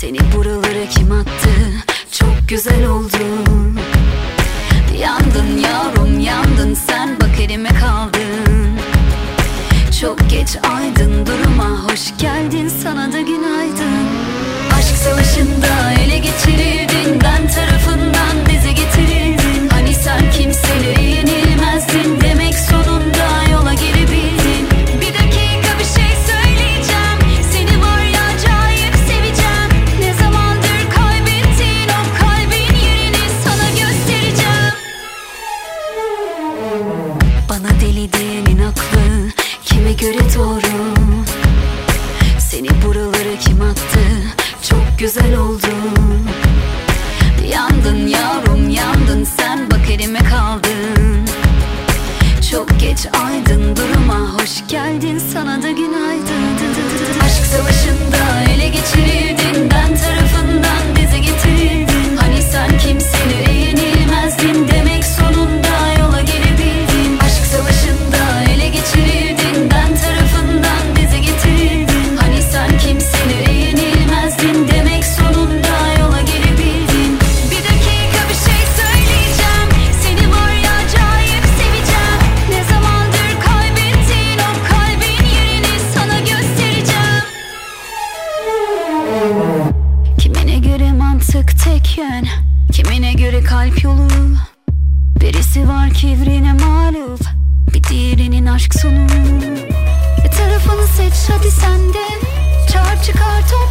Seni buralara kim attı? Çok güzel oldun. Yandın yavrum yandın, sen bak elime kaldın. Çok geç aydın, duruma hoş geldin, sana da günaydın. Aşk savaşında ele geçirildin, ben tarafından dize getirildin. Hani sen kimselere yenilmezdin, demek sonunda yola gelebildin. Bir dakika bir şey söyleyeceğim, seni var ya acayip seveceğim. Ne zamandır kaybettin o kalbin yerini sana göstereceğim. Bana deli diyenin aklı kime göre doğru? Seni buralara kim attı? Çok güzel oldun. Yandın yavrum yandın, sen bak elime kaldın. Çok geç aydın, duruma hoş geldin, sana da günaydın. Aşk savaşında ele geçirildin, ben tarafından dize getirildin. Hani sen kimselere yenilmezdin, demek sonunda yola gelebildin. Aşk savaşında ele geçirildin, ben tarafından dize getirildin. Hani sen kimselere yenilmezdin, demek sonunda yola gelebildin. Bir dakika bir şey söyleyeceğim, seni var ya acayip seveceğim. Ne zamandır kaybettin o kalbin yerini sana göstereceğim. Kimine göre mantık tek yön, kimine göre kalp yolu. Birisi var kibrine mağlup, bir diğerinin aşk sonu. Bir tarafını seç hadi sen de, çağır çıkar top